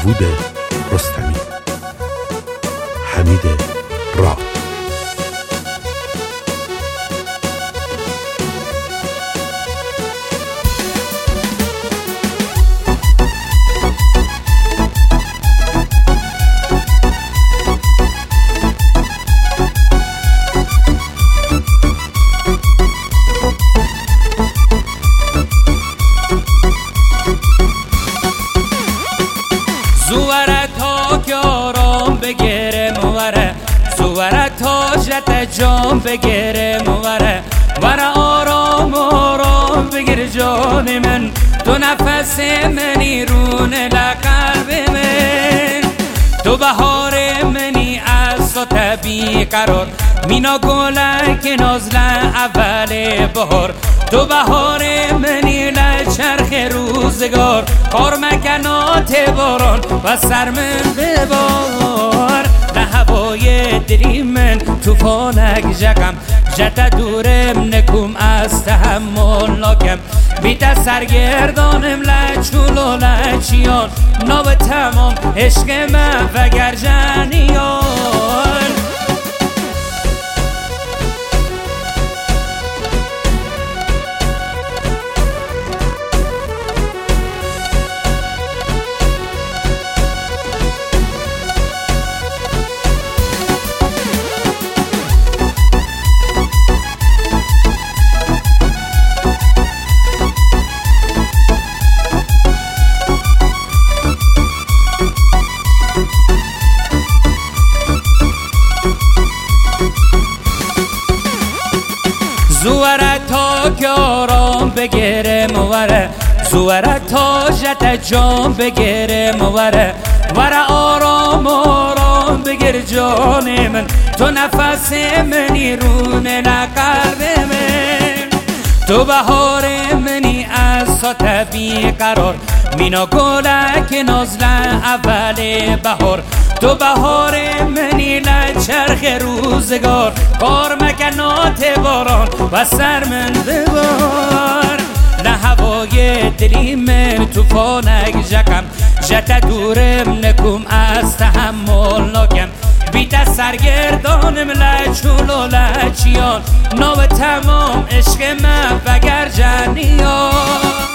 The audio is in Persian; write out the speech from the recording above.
داوود رستمی، حمید راد. زوره تا کارام بگیره موره، زوره تا جت جام بگیره موره، وره آرام آرام بگیر جان من، تو نفس منی رونه لقلب من، تو بهار منی از تو طبیع قرار، مینا گلک نازله اول بهار، تو بهار منی لچرخ روزگار، کار مکنات باران و سر من ببار، نه هوای دلی من توفانک جگم، جت دورم نکوم از تحمل ناکم، بیت سرگردانم لچول و لچیان، ناب تمام عشق من و گرجنیان. زوره تا کارام بگیره موره، زوره تا جت جام بگیره موره، وره آرام آرام بگیر جان من، تو نفس منی رونه لقلب من، تو بهار منی از تو طبیع قرار، مینا گلک نازله اول بهار، تو بهار منی لچرخ روزگار، کار مکنات باران و سر من ببار، نه هوای دلی من توفانک جکم، جت دورم نکوم از تحمل ناکم، بیت سرگردانم لچول و لچیان، ناب تمام عشق من و گرجنیان.